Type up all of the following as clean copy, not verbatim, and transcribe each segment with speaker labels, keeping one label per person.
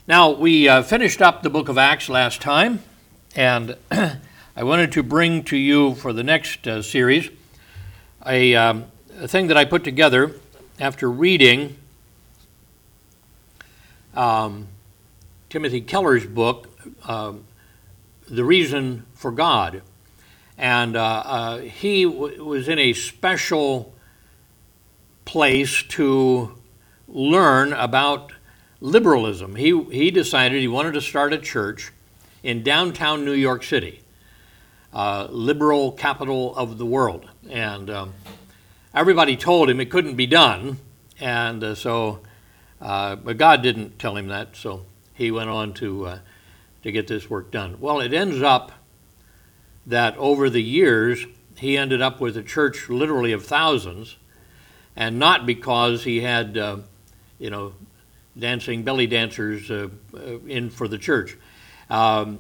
Speaker 1: Now, we finished up the book of Acts last time, and I wanted to bring to you for the next series a thing that I put together after reading Timothy Keller's book, The Reason for God. And he was in a special place to learn about liberalism. He decided he wanted to start a church in downtown New York City, liberal capital of the world. And everybody told him it couldn't be done, and but God didn't tell him that, so he went on to get this work done. Well, it ends up that over the years, he ended up with a church literally of thousands, and not because he had, dancing belly dancers in for the church. But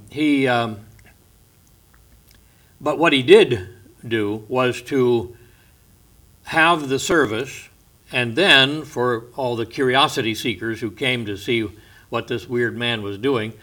Speaker 1: what he did do was to have the service, and then for all the curiosity seekers who came to see what this weird man was doing,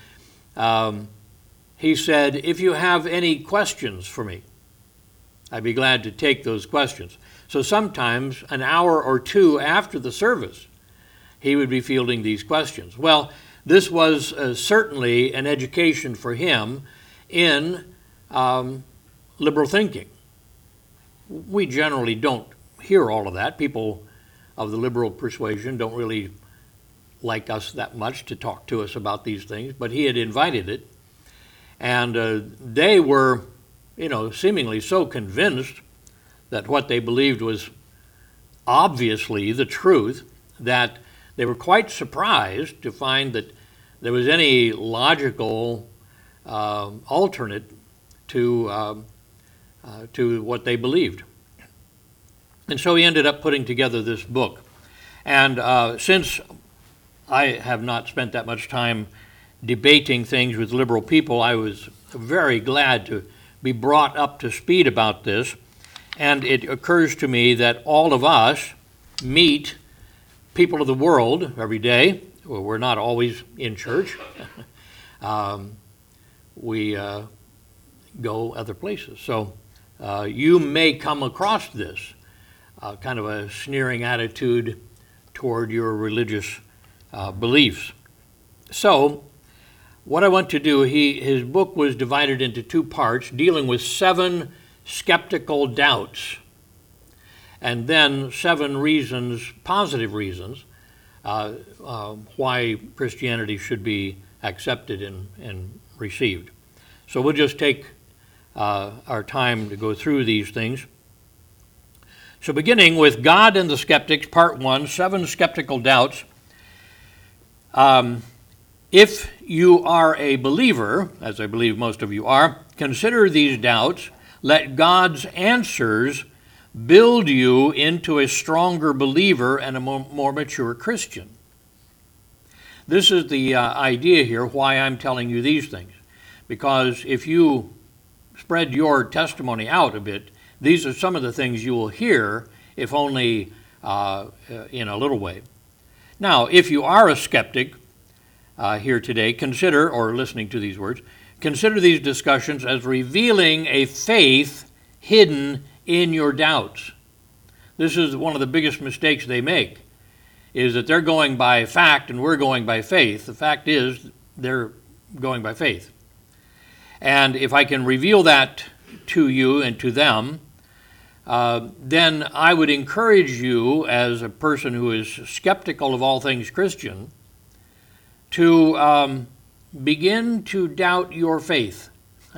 Speaker 1: he said, if you have any questions for me, I'd be glad to take those questions. So sometimes an hour or two after the service, he would be fielding these questions. Well, this was certainly an education for him in liberal thinking. We generally don't hear all of that. People of the liberal persuasion don't really like us that much to talk to us about these things, but he had invited it. And they were, seemingly so convinced that what they believed was obviously the truth that they were quite surprised to find that there was any logical alternate to what they believed. And so he ended up putting together this book. And since I have not spent that much time debating things with liberal people, I was very glad to be brought up to speed about this. And it occurs to me that all of us meet people of the world every day. Well, we're not always in church. We go other places. So you may come across this kind of a sneering attitude toward your religious beliefs. So what I want to do, his book was divided into two parts, dealing with 7 skeptical doubts, and then 7 reasons, positive reasons, why Christianity should be accepted and received. So we'll just take our time to go through these things. So beginning with God and the Skeptics, Part 1, 7 skeptical doubts. If you are a believer, as I believe most of you are, consider these doubts. Let God's answers build you into a stronger believer and a more mature Christian. This is the idea here, why I'm telling you these things. Because if you spread your testimony out a bit, these are some of the things you will hear, if only in a little way. Now, if you are a skeptic here today, consider, or listening to these words, consider these discussions as revealing a faith hidden in your doubts. This is one of the biggest mistakes they make, is that they're going by fact and we're going by faith. The fact is they're going by faith. And if I can reveal that to you and to them, then I would encourage you, as a person who is skeptical of all things Christian, to begin to doubt your faith,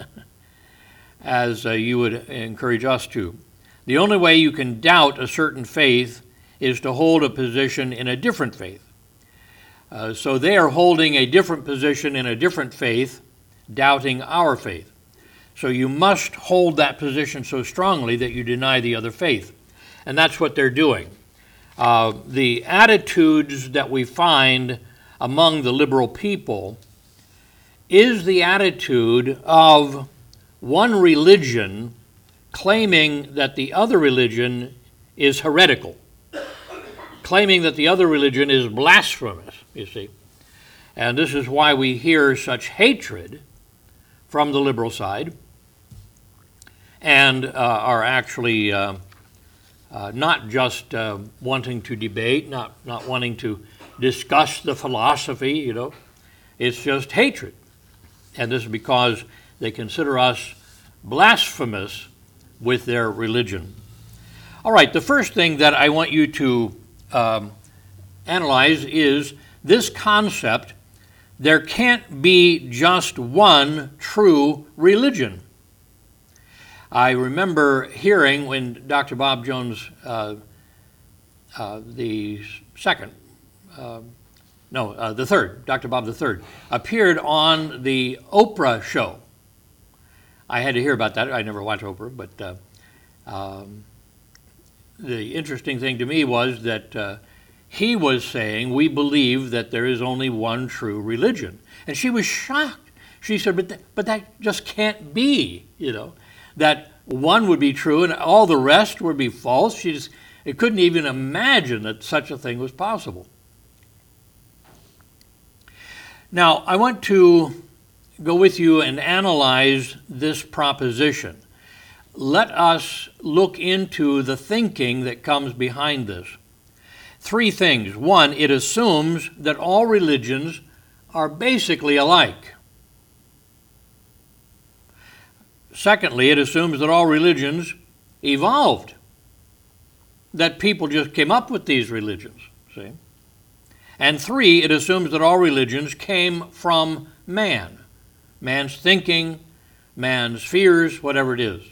Speaker 1: as you would encourage us to. The only way you can doubt a certain faith is to hold a position in a different faith. So they are holding a different position in a different faith, doubting our faith. So you must hold that position so strongly that you deny the other faith. And that's what they're doing. The attitudes that we find among the liberal people is the attitude of one religion claiming that the other religion is heretical, claiming that the other religion is blasphemous, you see. And this is why we hear such hatred from the liberal side and are actually not just wanting to debate, not wanting to discuss the philosophy, you know. It's just hatred. And this is because they consider us blasphemous with their religion. All right, the first thing that I want you to analyze is this concept: there can't be just one true religion. I remember hearing when Dr. Bob Jones, the third, Dr. Bob the third, appeared on the Oprah show. I had to hear about that. I never watched Oprah, but the interesting thing to me was that he was saying, we believe that there is only one true religion. And she was shocked. She said, but that just can't be, you know, that one would be true and all the rest would be false. She just couldn't even imagine that such a thing was possible. Now, I want to go with you and analyze this proposition. Let us look into the thinking that comes behind this. Three things. One, it assumes that all religions are basically alike. Secondly, it assumes that all religions evolved, that people just came up with these religions, see? And three, it assumes that all religions came from man. Man's thinking, man's fears, whatever it is.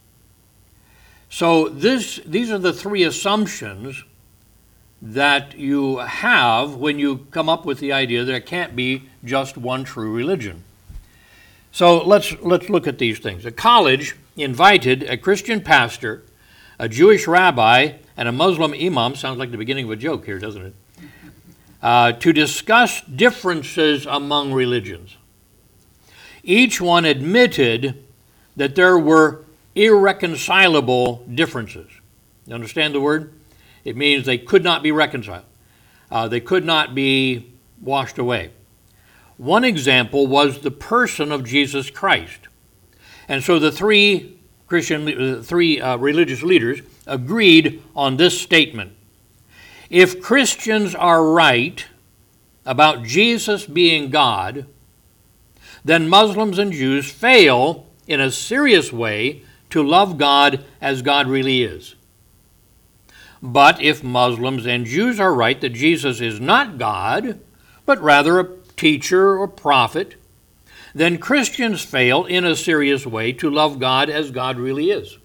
Speaker 1: So these are the three assumptions that you have when you come up with the idea there can't be just one true religion. So let's look at these things. A college invited a Christian pastor, a Jewish rabbi, and a Muslim imam, sounds like the beginning of a joke here, doesn't it? To discuss differences among religions. Each one admitted that there were irreconcilable differences. You understand the word? It means they could not be reconciled. They could not be washed away. One example was the person of Jesus Christ. And so the three religious leaders agreed on this statement. If Christians are right about Jesus being God, then Muslims and Jews fail in a serious way to love God as God really is. But if Muslims and Jews are right that Jesus is not God, but rather a teacher or prophet, then Christians fail in a serious way to love God as God really is.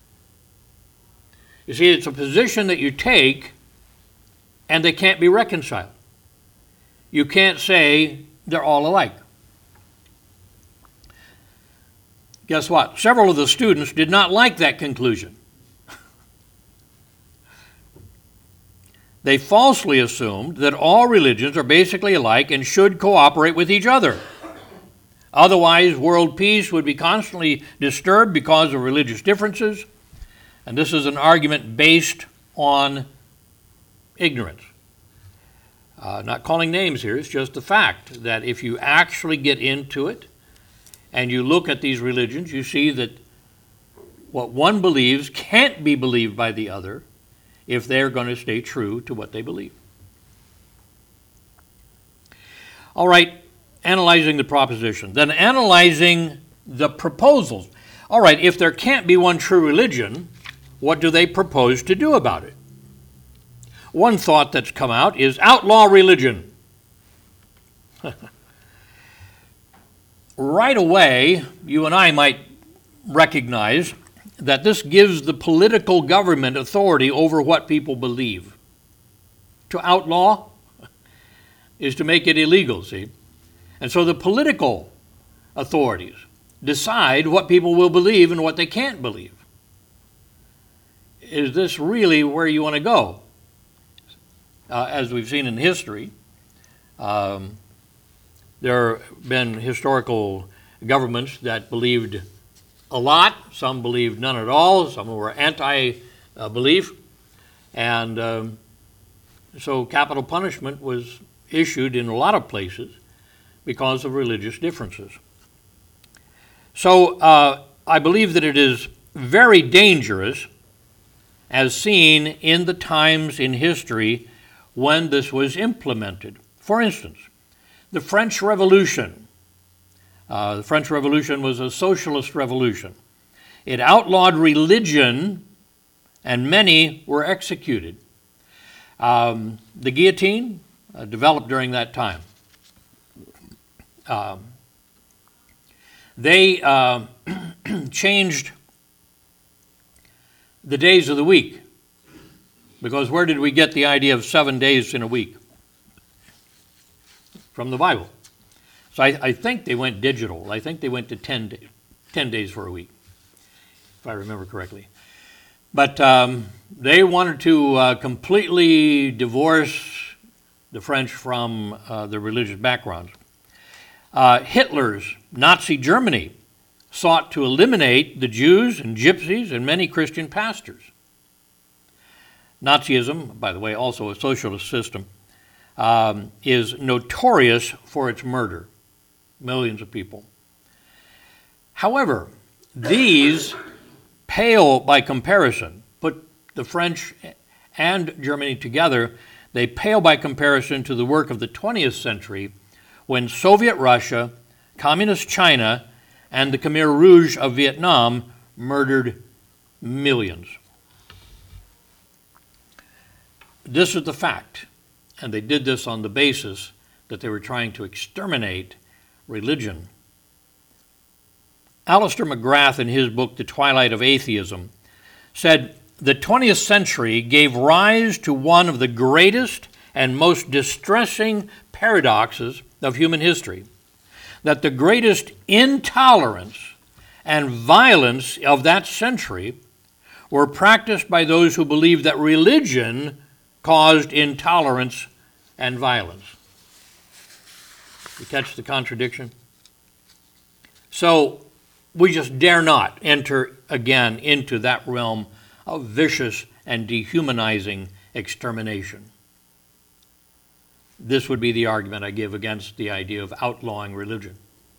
Speaker 1: You see, it's a position that you take and they can't be reconciled. You can't say they're all alike. Guess what? Several of the students did not like that conclusion. They falsely assumed that all religions are basically alike and should cooperate with each other. Otherwise, world peace would be constantly disturbed because of religious differences, and this is an argument based on ignorance. Not calling names here, it's just the fact that if you actually get into it and you look at these religions, you see that what one believes can't be believed by the other if they're going to stay true to what they believe. All right, analyzing the proposition. Then analyzing the proposals. All right, if there can't be one true religion, what do they propose to do about it? One thought that's come out is outlaw religion. Right away, you and I might recognize that this gives the political government authority over what people believe. To outlaw is to make it illegal, see? And so the political authorities decide what people will believe and what they can't believe. Is this really where you want to go? As we've seen in history, there have been historical governments that believed a lot, some believed none at all, some were anti-belief, and so capital punishment was issued in a lot of places because of religious differences. So I believe that it is very dangerous, as seen in the times in history when this was implemented. For instance, the French Revolution. The French Revolution was a socialist revolution. It outlawed religion, and many were executed. The guillotine developed during that time. They changed the days of the week, because where did we get the idea of 7 days in a week? From the Bible. So I think they went digital. I think they went to 10 days for a week, if I remember correctly. But they wanted to completely divorce the French from their religious backgrounds. Hitler's Nazi Germany sought to eliminate the Jews and gypsies and many Christian pastors. Nazism, by the way, also a socialist system, is notorious for its murder. Millions of people. However, these pale by comparison. Put the French and Germany together, they pale by comparison to the work of the 20th century, when Soviet Russia, Communist China, and the Khmer Rouge of Vietnam murdered millions. This is the fact, and they did this on the basis that they were trying to exterminate religion. Alistair McGrath, in his book, The Twilight of Atheism, said, "The 20th century gave rise to one of the greatest and most distressing paradoxes of human history, that the greatest intolerance and violence of that century were practiced by those who believed that religion caused intolerance and violence." You catch the contradiction? So we just dare not enter again into that realm of vicious and dehumanizing extermination. This would be the argument I give against the idea of outlawing religion.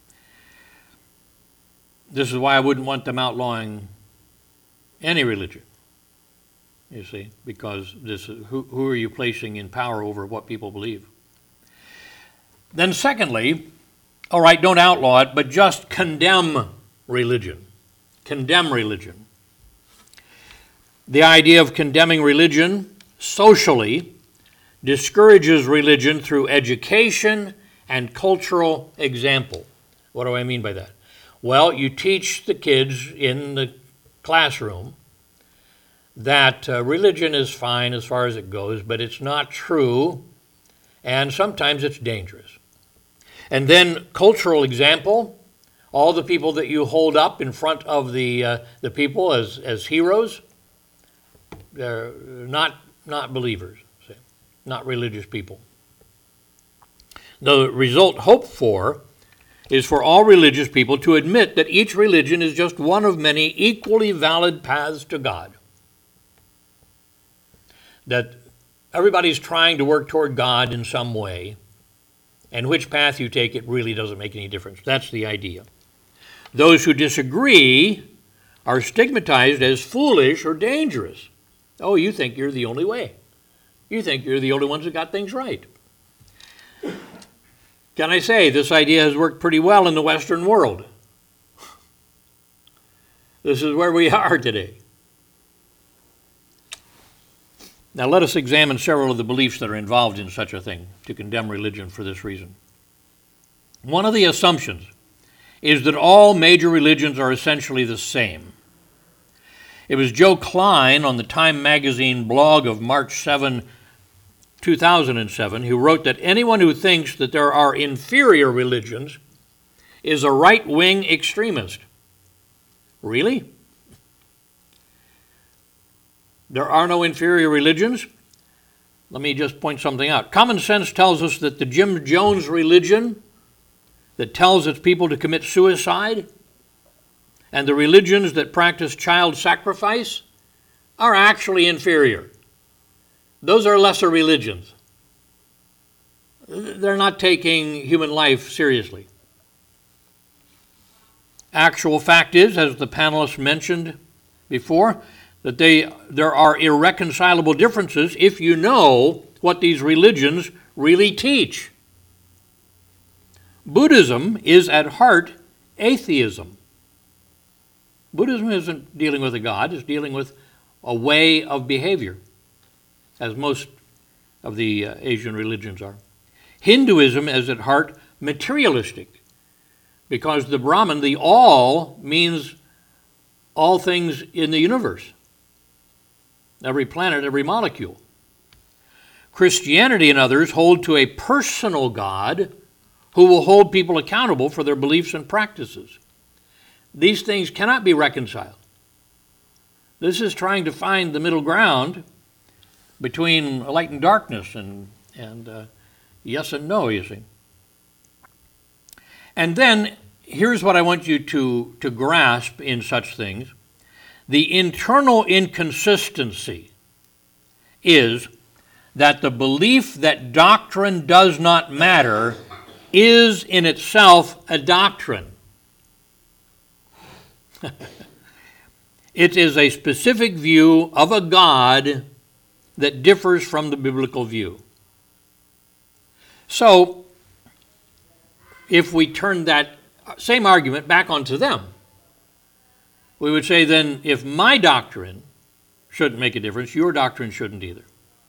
Speaker 1: This is why I wouldn't want them outlawing any religion, you see, because this is, who are you placing in power over what people believe? Then secondly, all right, don't outlaw it, but just condemn religion. Condemn religion. The idea of condemning religion socially discourages religion through education and cultural example. What do I mean by that? Well, you teach the kids in the classroom that religion is fine as far as it goes, but it's not true, and sometimes it's dangerous. And then cultural example, all the people that you hold up in front of the people as heroes, they're not believers, see, not religious people. The result hoped for is for all religious people to admit that each religion is just one of many equally valid paths to God. That everybody's trying to work toward God in some way, and which path you take, it really doesn't make any difference. That's the idea. Those who disagree are stigmatized as foolish or dangerous. Oh, you think you're the only way. You think you're the only ones that got things right. Can I say this idea has worked pretty well in the Western world? This is where we are today. Now let us examine several of the beliefs that are involved in such a thing, to condemn religion for this reason. One of the assumptions is that all major religions are essentially the same. It was Joe Klein on the Time magazine blog of March 7, 2007, who wrote that anyone who thinks that there are inferior religions is a right-wing extremist. Really? There are no inferior religions? Let me just point something out. Common sense tells us that the Jim Jones religion that tells its people to commit suicide and the religions that practice child sacrifice are actually inferior. Those are lesser religions. they're not taking human life seriously. Actual fact is, as the panelists mentioned before, that there are irreconcilable differences if you know what these religions really teach. Buddhism is at heart atheism. Buddhism isn't dealing with a god, it's dealing with a way of behavior, as most of the Asian religions are. Hinduism is at heart materialistic, because the Brahman, the all, means all things in the universe, every planet, every molecule. Christianity and others hold to a personal God who will hold people accountable for their beliefs and practices. These things cannot be reconciled. This is trying to find the middle ground between light and darkness and yes and no, you see. And then here's what I want you to grasp in such things. The internal inconsistency is that the belief that doctrine does not matter is in itself a doctrine. It is a specific view of a God that differs from the biblical view. So, if we turn that same argument back onto them, we would say then, if my doctrine shouldn't make a difference, your doctrine shouldn't either.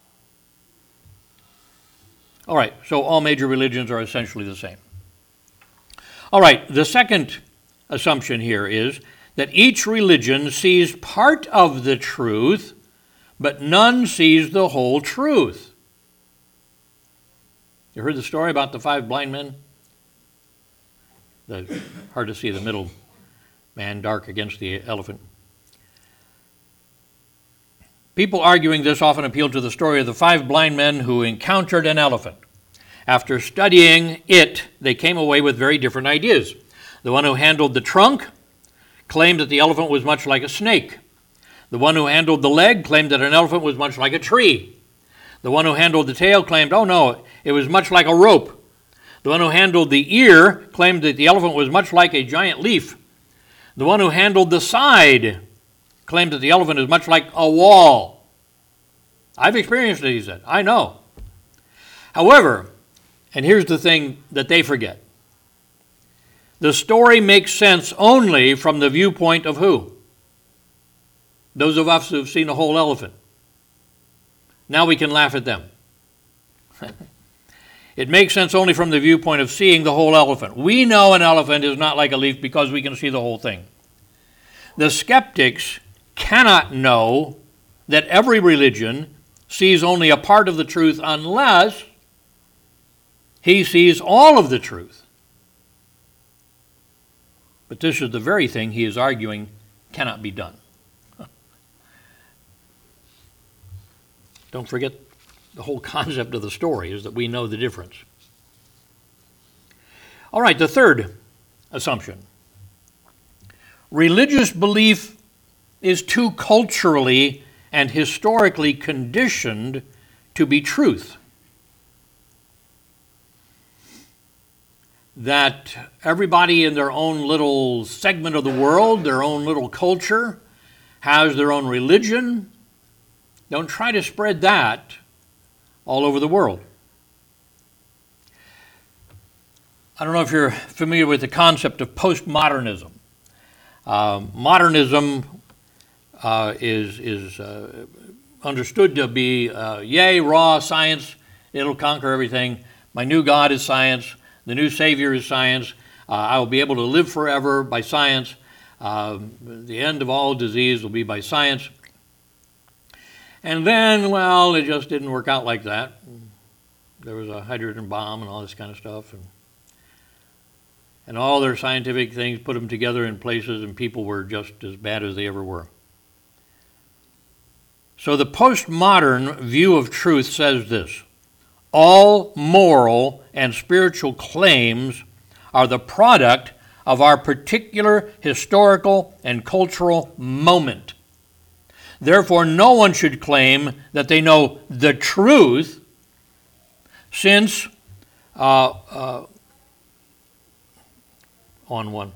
Speaker 1: All right, so all major religions are essentially the same. All right, the second assumption here is that each religion sees part of the truth, but none sees the whole truth. You heard the story about the 5 blind men? Hard to see the middle man, dark against the elephant. People arguing this often appeal to the story of the 5 blind men who encountered an elephant. After studying it, they came away with very different ideas. The one who handled the trunk claimed that the elephant was much like a snake. The one who handled the leg claimed that an elephant was much like a tree. The one who handled the tail claimed, oh no, it was much like a rope. The one who handled the ear claimed that the elephant was much like a giant leaf. The one who handled the side claimed that the elephant is much like a wall. I've experienced it, he said. I know. However, and here's the thing that they forget. The story makes sense only from the viewpoint of who? Those of us who have seen a whole elephant. Now we can laugh at them. It makes sense only from the viewpoint of seeing the whole elephant. We know an elephant is not like a leaf because we can see the whole thing. The skeptics cannot know that every religion sees only a part of the truth unless he sees all of the truth. But this is the very thing he is arguing cannot be done. Don't forget, the whole concept of the story is that we know the difference. All right, the third assumption. Religious belief is too culturally and historically conditioned to be truth. That everybody in their own little segment of the world, their own little culture, has their own religion. Don't try to spread that all over the world. I don't know if you're familiar with the concept of postmodernism. Modernism is understood to be, yay, raw science, it'll conquer everything. My new God is science. The new Savior is science. I will be able to live forever by science. The end of all disease will be by science. And then, well, it just didn't work out like that. There was a hydrogen bomb and all this kind of stuff. And all their scientific things, put them together in places, and people were just as bad as they ever were. So the postmodern view of truth says this: all moral and spiritual claims are the product of our particular historical and cultural moment. Therefore, no one should claim that they know the truth, since on one.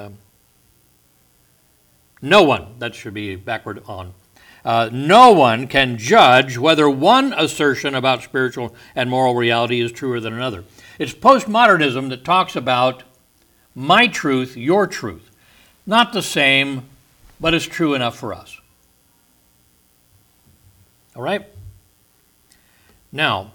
Speaker 1: No one, that should be backward on. No one can judge whether one assertion about spiritual and moral reality is truer than another. It's postmodernism that talks about my truth, your truth. Not the same, but it's true enough for us. All right? Now,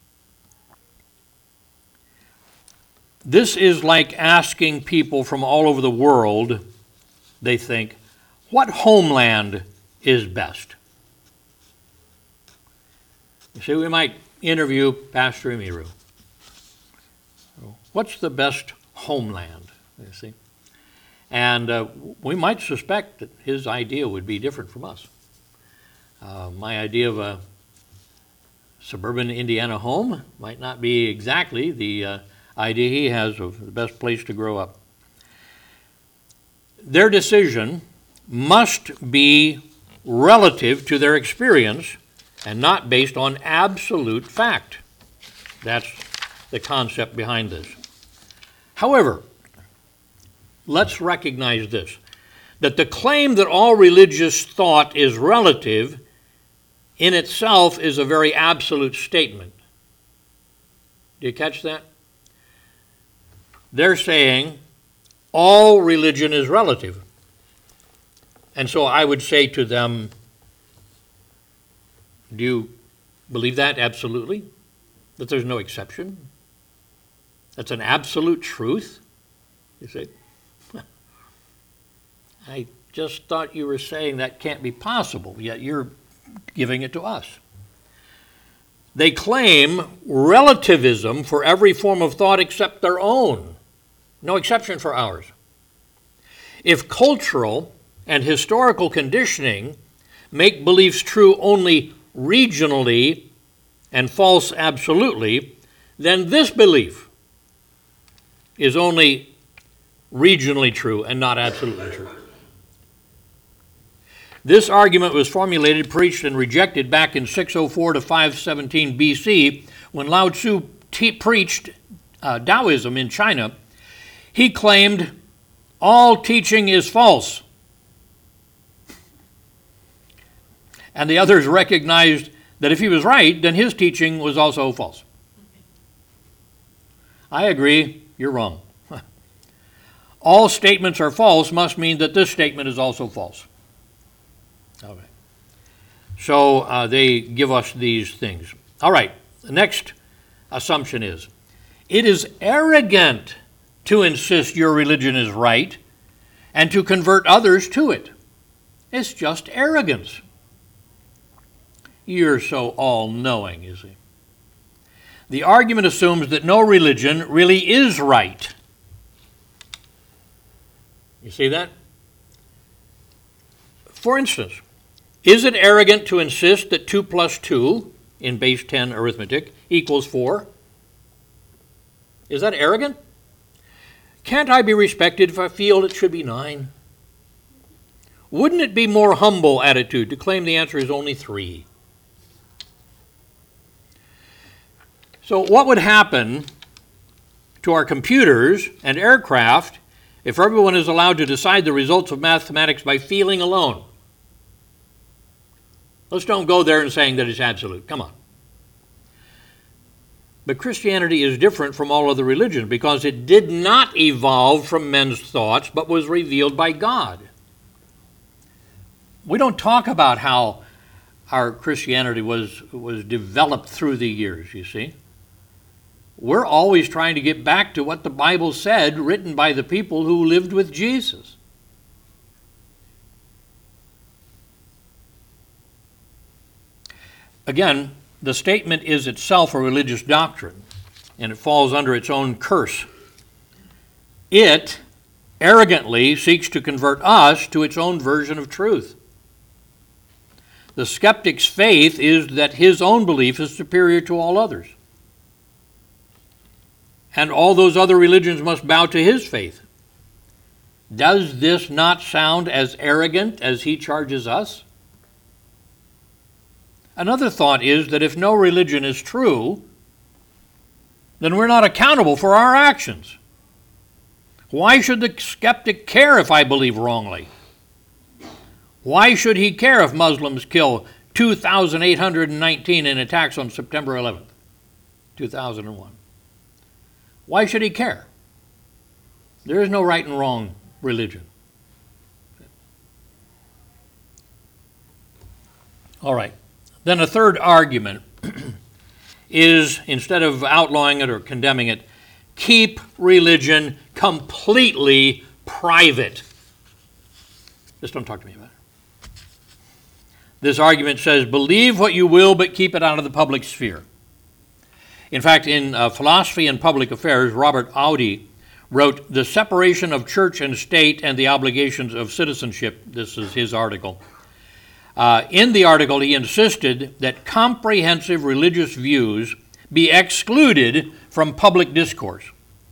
Speaker 1: this is like asking people from all over the world, they think, what homeland is best? You see, we might interview Pastor Emiru. What's the best homeland, you see? And we might suspect that his idea would be different from us. My idea of a suburban Indiana home might not be exactly the idea he has of the best place to grow up. Their decision must be relative to their experience and not based on absolute fact. That's the concept behind this. However, let's recognize this, that the claim that all religious thought is relative in itself is a very absolute statement. Do you catch that? They're saying all religion is relative. And so I would say to them, do you believe that? Absolutely. That there's no exception? That's an absolute truth? You say, I just thought you were saying that can't be possible, yet you're giving it to us. They claim relativism for every form of thought except their own. No exception for ours. If cultural and historical conditioning make beliefs true only regionally and false absolutely, then this belief is only regionally true and not absolutely true. This argument was formulated, preached, and rejected back in 604 to 517 BC when Lao Tzu preached Taoism in China. He claimed all teaching is false. And the others recognized that if he was right, then his teaching was also false. I agree, you're wrong. All statements are false must mean that this statement is also false. Okay. So they give us these things. All right, the next assumption is, it is arrogant to insist your religion is right and to convert others to it. It's just arrogance. You're so all-knowing, you see. The argument assumes that no religion really is right. You see that? For instance, is it arrogant to insist that 2 plus 2 in base 10 arithmetic equals 4? Is that arrogant? Can't I be respected if I feel it should be 9? Wouldn't it be more humble attitude to claim the answer is only 3? So what would happen to our computers and aircraft if everyone is allowed to decide the results of mathematics by feeling alone? Let's don't go there and saying that it's absolute. Come on. But Christianity is different from all other religions because it did not evolve from men's thoughts, but was revealed by God. We don't talk about how our Christianity was developed through the years, you see. We're always trying to get back to what the Bible said, written by the people who lived with Jesus. Again, the statement is itself a religious doctrine, and it falls under its own curse. It arrogantly seeks to convert us to its own version of truth. The skeptic's faith is that his own belief is superior to all others, and all those other religions must bow to his faith. Does this not sound as arrogant as he charges us? Another thought is that if no religion is true, then we're not accountable for our actions. Why should the skeptic care if I believe wrongly? Why should he care if Muslims kill 2,819 in attacks on September 11th, 2001? Why should he care? There is no right and wrong religion. All right. Then a third argument is, instead of outlawing it or condemning it, keep religion completely private. Just don't talk to me about it. This argument says, believe what you will, but keep it out of the public sphere. In fact, in Philosophy and Public Affairs, Robert Audi wrote, The Separation of Church and State and the Obligations of Citizenship. This is his article. In the article, he insisted that comprehensive religious views be excluded from public discourse.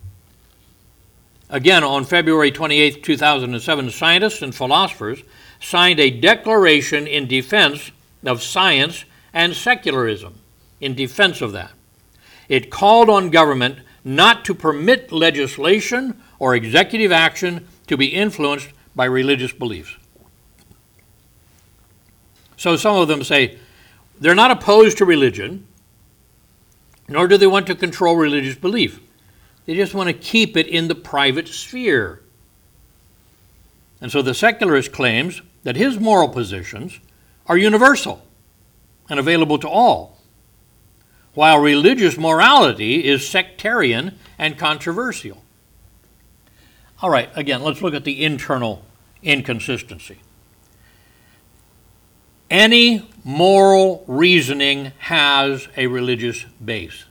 Speaker 1: Again, on February 28, 2007, scientists and philosophers signed a declaration in defense of science and secularism, in defense of that. It called on government not to permit legislation or executive action to be influenced by religious beliefs. So some of them say they're not opposed to religion, nor do they want to control religious belief. They just want to keep it in the private sphere. And so the secularist claims that his moral positions are universal and available to all, while religious morality is sectarian and controversial. All right, again, let's look at the internal inconsistency. Any moral reasoning has a religious base.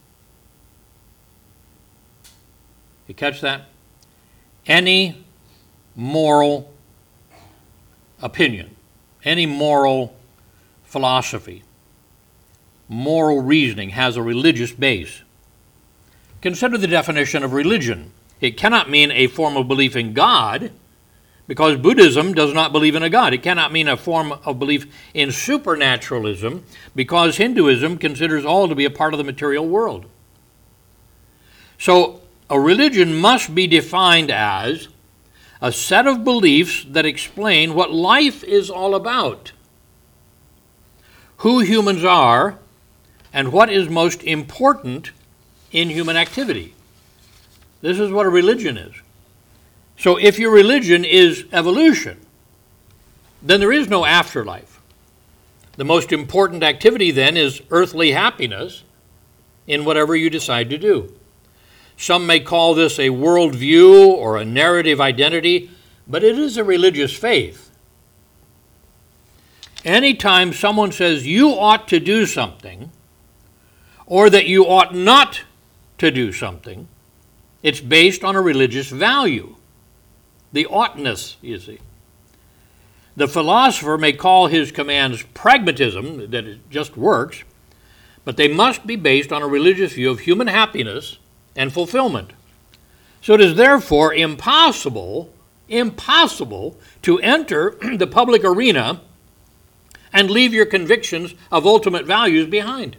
Speaker 1: You catch that? Any moral opinion, any moral philosophy, moral reasoning has a religious base. Consider the definition of religion. It cannot mean a form of belief in God, because Buddhism does not believe in a God. It cannot mean a form of belief in supernaturalism, because Hinduism considers all to be a part of the material world. So a religion must be defined as a set of beliefs that explain what life is all about, who humans are, and what is most important in human activity. This is what a religion is. So if your religion is evolution, then there is no afterlife. The most important activity then is earthly happiness in whatever you decide to do. Some may call this a worldview or a narrative identity, but it is a religious faith. Anytime someone says you ought to do something, or that you ought not to do something, it's based on a religious value. The oughtness, you see. The philosopher may call his commands pragmatism, that it just works, but they must be based on a religious view of human happiness and fulfillment. So it is therefore impossible to enter the public arena and leave your convictions of ultimate values behind.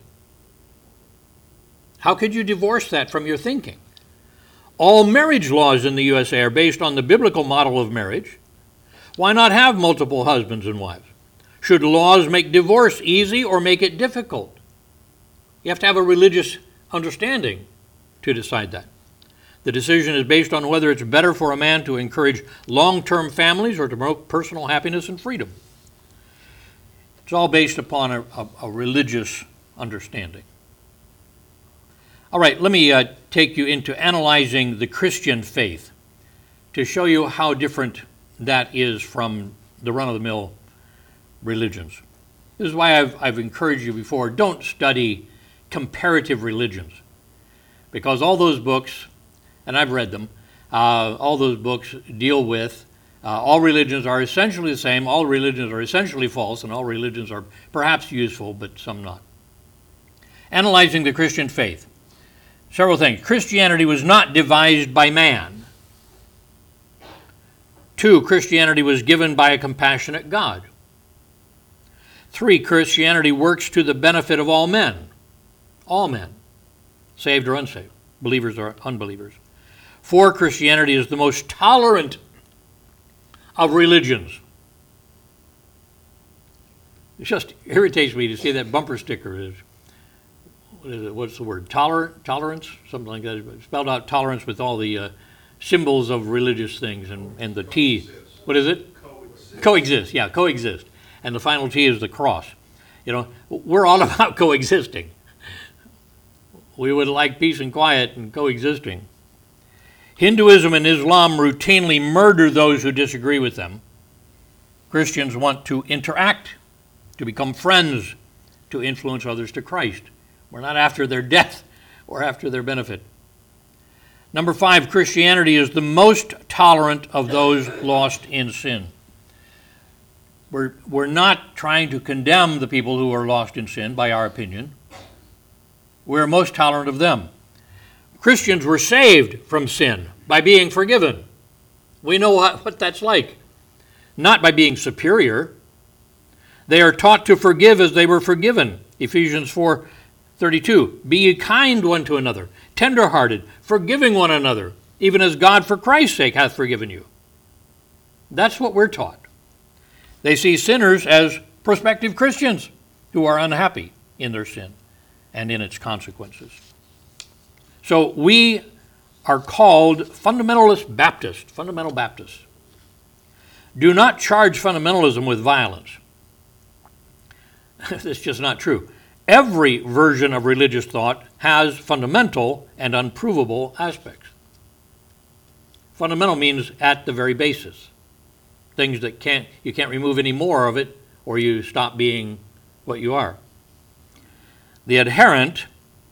Speaker 1: How could you divorce that from your thinking? All marriage laws in the USA are based on the biblical model of marriage. Why not have multiple husbands and wives? Should laws make divorce easy or make it difficult? You have to have a religious understanding to decide that. The decision is based on whether it's better for a man to encourage long-term families or to promote personal happiness and freedom. It's all based upon a religious understanding. All right, let me take you into analyzing the Christian faith to show you how different that is from the run-of-the-mill religions. This is why I've encouraged you before, don't study comparative religions, because all those books, and I've read them, all those books deal with all religions are essentially the same, all religions are essentially false, and all religions are perhaps useful, but some not. Analyzing the Christian faith. Several things. Christianity was not devised by man. 2, Christianity was given by a compassionate God. 3, Christianity works to the benefit of all men. All men. saved or unsaved, believers or unbelievers. 4, Christianity is the most tolerant of religions. It just irritates me to see that bumper sticker. What's the word? Tolerance? Something like that. It's spelled out tolerance with all the symbols of religious things and the T. What is it? Coexist. Yeah, coexist. And the final T is the cross. You know, we're all about coexisting. We would like peace and quiet and coexisting. Hinduism and Islam routinely murder those who disagree with them. Christians want to interact, to become friends, to influence others to Christ. We're not after their death, we're after their benefit. Number 5, Christianity is the most tolerant of those lost in sin. We're not trying to condemn the people who are lost in sin by our opinion. We're most tolerant of them. Christians were saved from sin by being forgiven. We know what that's like. Not by being superior. They are taught to forgive as they were forgiven. Ephesians 4:32. Be ye kind one to another, tender-hearted, forgiving one another, even as God for Christ's sake hath forgiven you. That's what we're taught. They see sinners as prospective Christians who are unhappy in their sin and in its consequences. So we are called fundamental Baptists. Do not charge fundamentalism with violence. That's just not true. Every version of religious thought has fundamental and unprovable aspects. Fundamental means at the very basis. Things that you can't remove any more of it, or you stop being what you are. The adherent,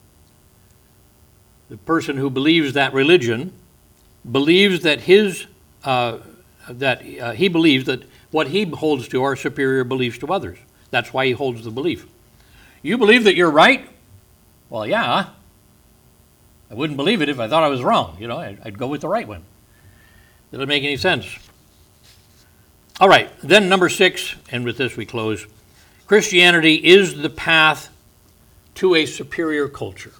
Speaker 1: the person who believes that religion, believes that he believes that what he holds to are superior beliefs to others. That's why he holds the belief. You believe that you're right? Well, yeah. I wouldn't believe it if I thought I was wrong. You know, I'd go with the right one. Doesn't make any sense. All right, then number 6, and with this we close. Christianity is the path to a superior culture.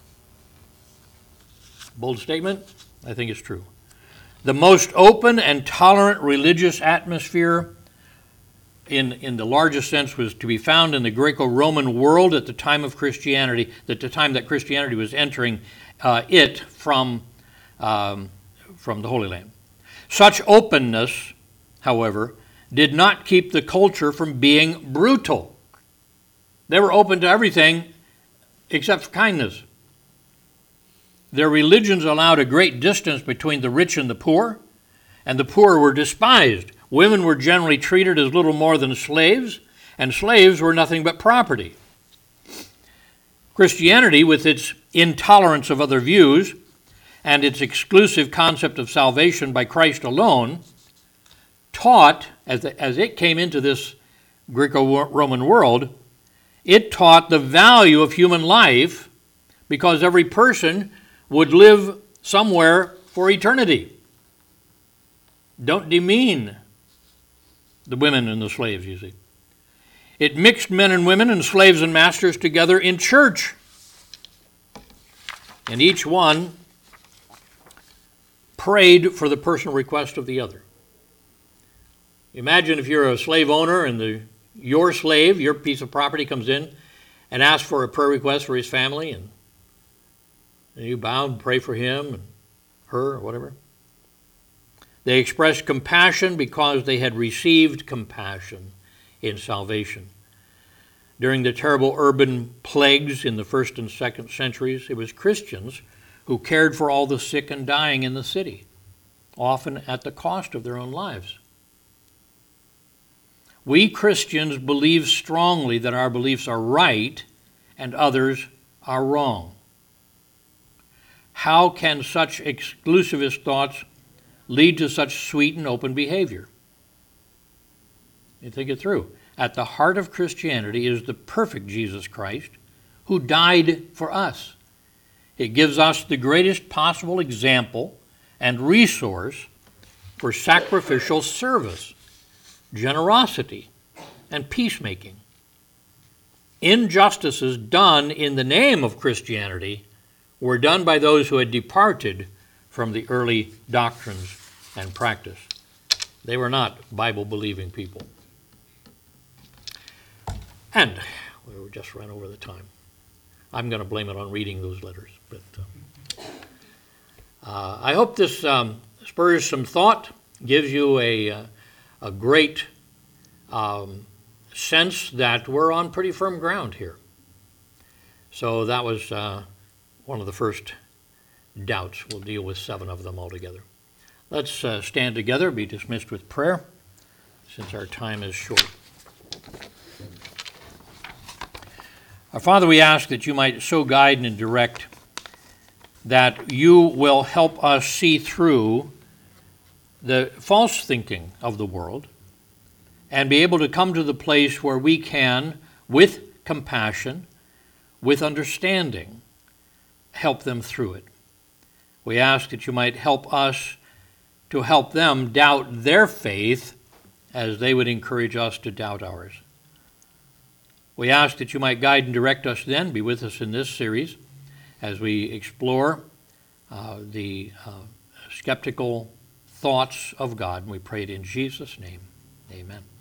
Speaker 1: Bold statement? I think it's true. The most open and tolerant religious atmosphere in the largest sense was to be found in the Greco-Roman world at the time of Christianity, at the time that Christianity was entering it from the Holy Land. Such openness, however, did not keep the culture from being brutal. They were open to everything except for kindness. Their religions allowed a great distance between the rich and the poor were despised. Women were generally treated as little more than slaves, and slaves were nothing but property. Christianity, with its intolerance of other views and its exclusive concept of salvation by Christ alone, taught, as it came into this Greco-Roman world, it taught the value of human life because every person would live somewhere for eternity. Don't demean the women and the slaves, you see. It mixed men and women and slaves and masters together in church. And each one prayed for the personal request of the other. Imagine if you're a slave owner and your slave, your piece of property, comes in and asks for a prayer request for his family, and you bow and pray for him and her or whatever. They expressed compassion because they had received compassion in salvation. During the terrible urban plagues in the 1st and 2nd centuries, it was Christians who cared for all the sick and dying in the city, often at the cost of their own lives. We Christians believe strongly that our beliefs are right and others are wrong. How can such exclusivist thoughts lead to such sweet and open behavior? You think it through. At the heart of Christianity is the perfect Jesus Christ who died for us. It gives us the greatest possible example and resource for sacrificial service, generosity, and peacemaking. Injustices done in the name of Christianity were done by those who had departed from the early doctrines and practice. They were not Bible-believing people. And we just ran over the time. I'm going to blame it on reading those letters. But I hope this spurs some thought, gives you a great sense that we're on pretty firm ground here. So that was one of the first doubts. We'll deal with 7 of them altogether. Let's stand together, be dismissed with prayer, since our time is short. Our Father, we ask that you might so guide and direct that you will help us see through the false thinking of the world and be able to come to the place where we can, with compassion, with understanding, help them through it. We ask that you might help us to help them doubt their faith as they would encourage us to doubt ours. We ask that you might guide and direct us then, be with us in this series as we explore the skeptical thoughts of God. And we pray it in Jesus' name. Amen.